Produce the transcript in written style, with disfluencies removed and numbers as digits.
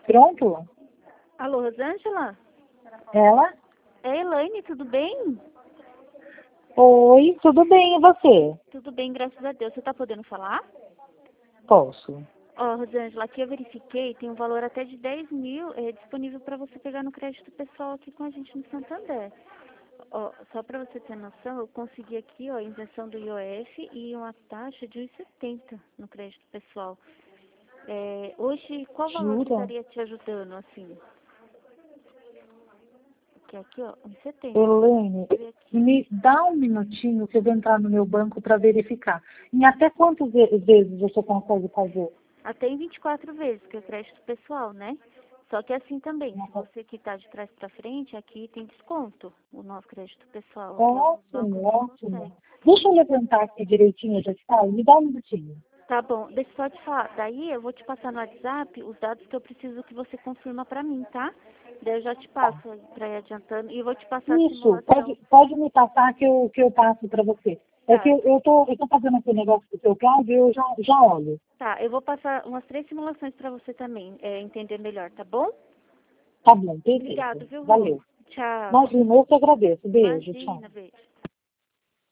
Pronto? Alô, Rosângela? Ela? É Elaine, tudo bem? Oi, tudo bem, e você? Tudo bem, graças a Deus. Você tá podendo falar? Posso. Ó, Rosângela, aqui eu verifiquei, tem um valor até de 10 mil disponível para você pegar no crédito pessoal aqui com a gente no Santander. Ó, só para você ter noção, eu consegui aqui, ó, a isenção do IOF e uma taxa de 1,70 no crédito pessoal. Hoje, qual valor que Jura? estaria te ajudando, assim? Que aqui, ó, 1,70. Elaine, me dá um minutinho que eu vou entrar no meu banco para verificar. Em até quantas vezes você consegue fazer? Até em 24 vezes, que é crédito pessoal, né? Só que assim também, se você quitar de trás para frente, aqui tem desconto, o nosso crédito pessoal. Aqui alguns bancos Ótimo, não conseguem. ótimo. Deixa eu levantar aqui direitinho, já está. Me dá um minutinho. Tá bom, deixa eu só te falar. Daí eu vou te passar no WhatsApp os dados que eu preciso que você confirma para mim, tá? Daí eu já te passo para ir adiantando e vou te passar a Isso, simulação. pode me passar que eu passo para você. É que Tá, eu tô fazendo aquele negócio do seu Cláudio e eu já olho. tá. Eu vou passar umas 3 simulações para você também, entender melhor, tá bom? Tá bom, perfeito. Obrigado, viu, Rô? Valeu. Tchau. Imagina, eu que agradeço. Beijo, tchau. Imagina, beijo.